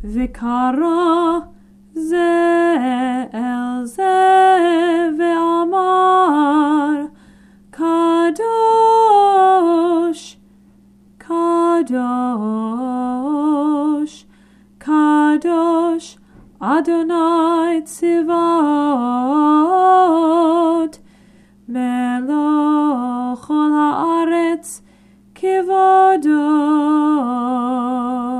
וקרא זה אל זה ואמר, קדוש, קדוש, קדוש, אדוני צבאות, מלוך כל הארץ כבודו.